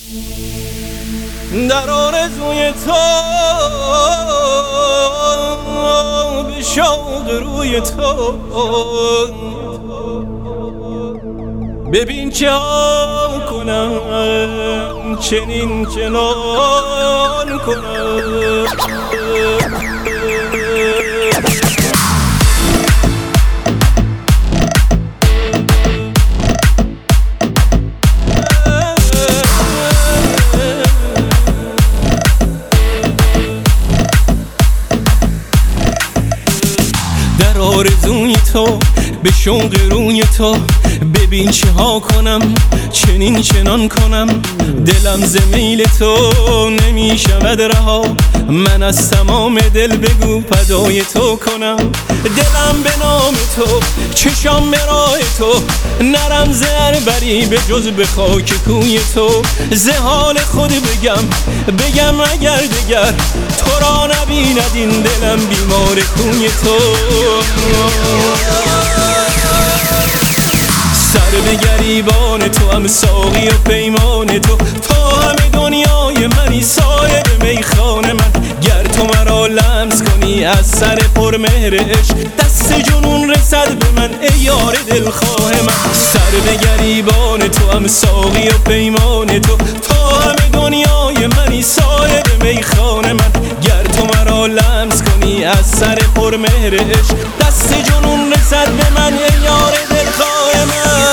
در آرزوی تو به شوق روی تو ببین چه ها کنم چنین چنان کنم در آرزوی تو به شوق روی تو ببین چه ها کنم چنین چنان کنم دلم ز میل تو نمی شود رها من از تمام دل بگو فدای تو کنم دلم به نام تو چشام به راه تو نرم ز بری به جز به خاک کوی تو ز حال خود بگم اگر دگر تو را نبیند این دلم بیمار کوی تو سر به گریبان تو هم ساقی و پیمان تو همه دنیای منی صاحب میخانه من گر تو مرا لمس کنی از سر پرمهر عشق دست جنون رسد به من ای یار دلخواه من سر به گریبان تو هم ساقی و پیمان تو همه دنیای منی صاحب میخانه من گر تو مرا لمس کنی از سر پرمهر عشق دست جنون رسد به من ای یار دلخواه من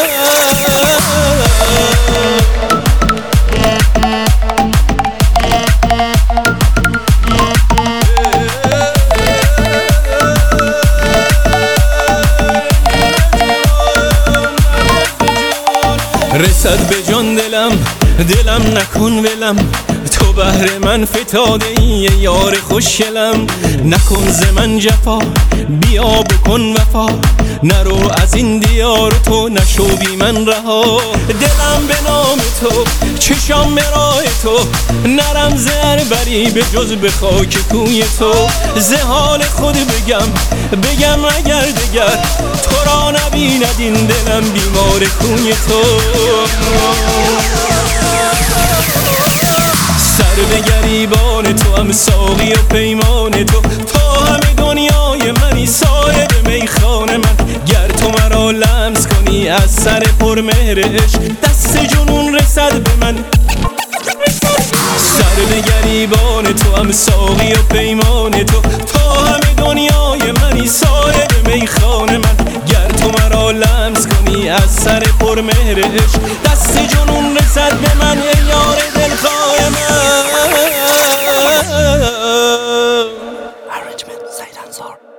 رسد به جان دلم نکن ولم تو بهر من فتاده ای یار خوشگلم نکن ز من جفا بیا بکن وفا نرو از این دیار تو نشو بی من رها دلم به نام تو چشام به راه تو نرم ز بری به جز به خاک کوی تو ز حال خود بگم اگر دگر تو را نبیند این دلم بیمار کوی تو سر به گریبان تو هم ساقی و پیمان تو همه دنیای منی صاحب میخانه من گر تو مرا لمس کنی از سر پرمهر عشق دست جنون رسد به من سر به گریبان تو هم ساقی و پیمان تو همه دنیای منی صاحب میخانه من گر تو مرا لمس کنی از سر پرمهر عشق دست جنون رسد به من ای یار دلخواه من. Arrangement, Said Ansar.